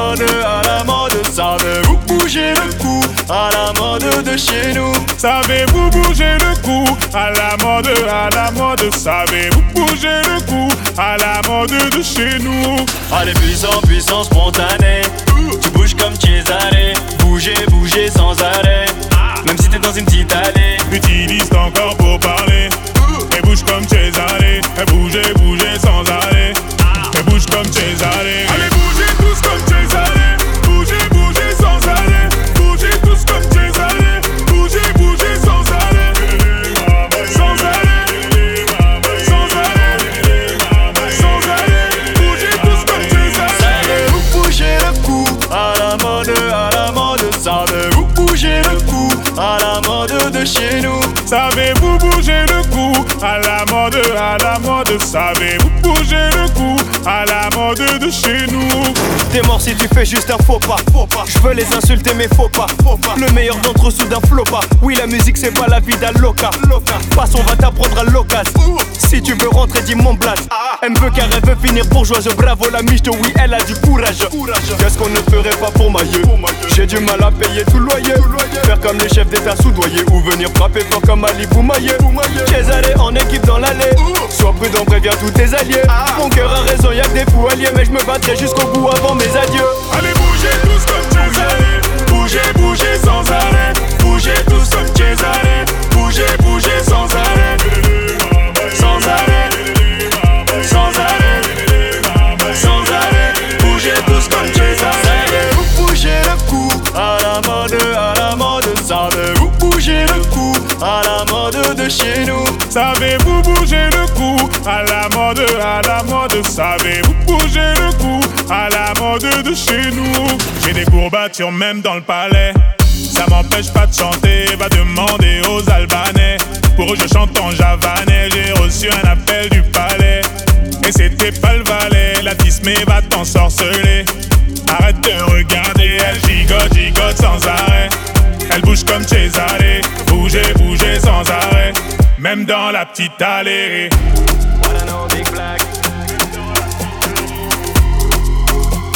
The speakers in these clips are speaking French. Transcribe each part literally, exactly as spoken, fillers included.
mode, à la mode. Savez-vous bouger le cou à la mode de chez nous? Savez-vous bouger le cou à la mode, à la mode? Savez-vous bouger le cou à la mode de chez nous? Allez, puissant, puissant, spontané. Tu bouges comme Cesare. Bouger, bouger sans arrêt. Même si t'es dans une petite allée. Utilise ton corps pour parler. Et bouge comme Cesare. Et bouger, bouger sans arrêt. Et bouge comme Cesare. Allez, bougez tous comme Cesare. Bougez, bougez sans arrêt. Bougez tous comme Cesare. Bougez, bougez sans arrêt. Sans arrêt. Sans arrêt. Sans arrêt. Bougez tous comme Cesare. Savez-vous bouger le cou à la mode, à la mode? Savez-vous bouger le cou à la mode de chez nous? Savez-vous bouger le cou à la mode, à la mode? Savez-vous bouger le cou à la mode de chez nous? T'es mort si tu fais juste un faux pas. Je veux les insulter mais faut pas. Le meilleur d'entre eux soudain flot pas. Oui, la musique c'est pas la vida loca. Passe, on va t'apprendre à l'occasion. Si tu veux rentrer, dis mon blase. Elle me veut car elle veut finir bourgeoise. Bravo la miche, oui elle a du courage. Qu'est-ce qu'on ne ferait pas pour Mailleux? J'ai du mal à payer tout le loyer. Faire comme les chefs d'état soudoyés ou venir frapper fort comme Ali Boumaillé. Cesare en équipe dans l'allée. Sois prudent, préviens tous tes alliés. Mon cœur a raison, y'a que des fous alliés. Mais je me battrai jusqu'au bout avant mes adieux. Allez, bougez tous comme Cesare. Bougez, bougez sans arrêt. Bougez tous comme Cesare. Bougez, bougez sans arrêt. Sans arrêt. Sans arrêt. Sans arrêt. Bougez tous comme Cesare. Savez-vous bouger le cou à la mode, à la mode? Savez-vous bouger le cou à la mode de chez nous? Savez-vous bouger le cou à la mode, à la mode? Savez-vous bouger le cou à la mode de chez nous? J'ai des courbatures même dans le palais. Ça m'empêche pas de chanter, va demander aux Albanais. Pour eux je chante en javanais, j'ai reçu un appel du palais. Et c'était pas le valet, la tismée va t'ensorceler. Arrête de regarder, elle gigote, gigote sans arrêt. Elle bouge comme Cesare, bougez, bougez sans arrêt. Même dans la petite allée.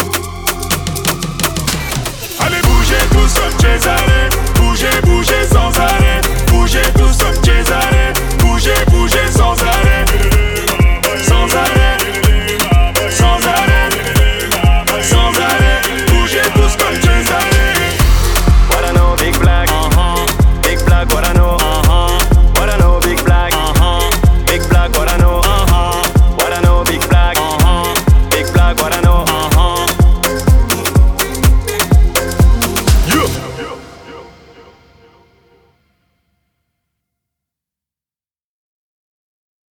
Allez, bougez tous comme Cesare. Bougez, bougez sans